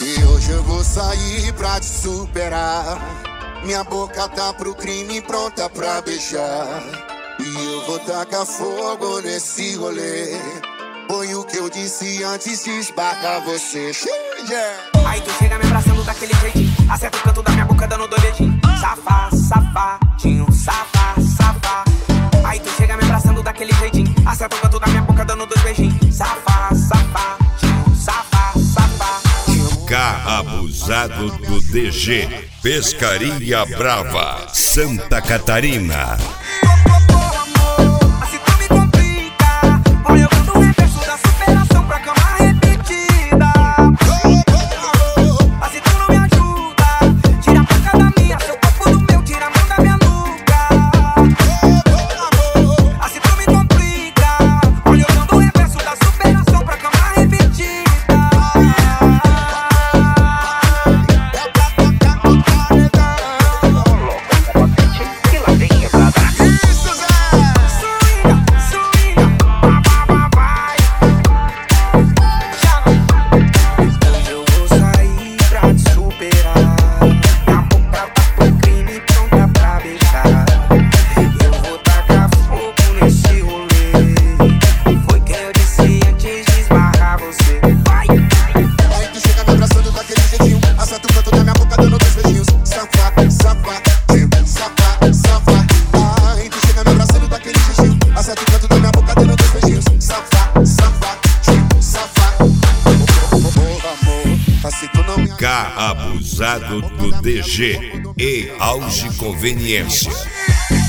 E hoje eu vou sair pra te superar. Minha boca tá pro crime, pronta pra beijar. E eu vou tacar fogo nesse rolê. Foi o que eu disse antes de esbarrar você. Aí tu chega me abraçando daquele jeitinho, acerta o canto da minha boca dando dois dedinhos. Safá, safadinho, safá, safá. Aí tu chega me abraçando daquele jeitinho, acerta o canto da minha boca dando dois beijinhos. Safá, safadinho, safá, safá. K Abusado do DG, Pescaria Brava, Santa Catarina. K Abusado do DG e Auge Conveniência.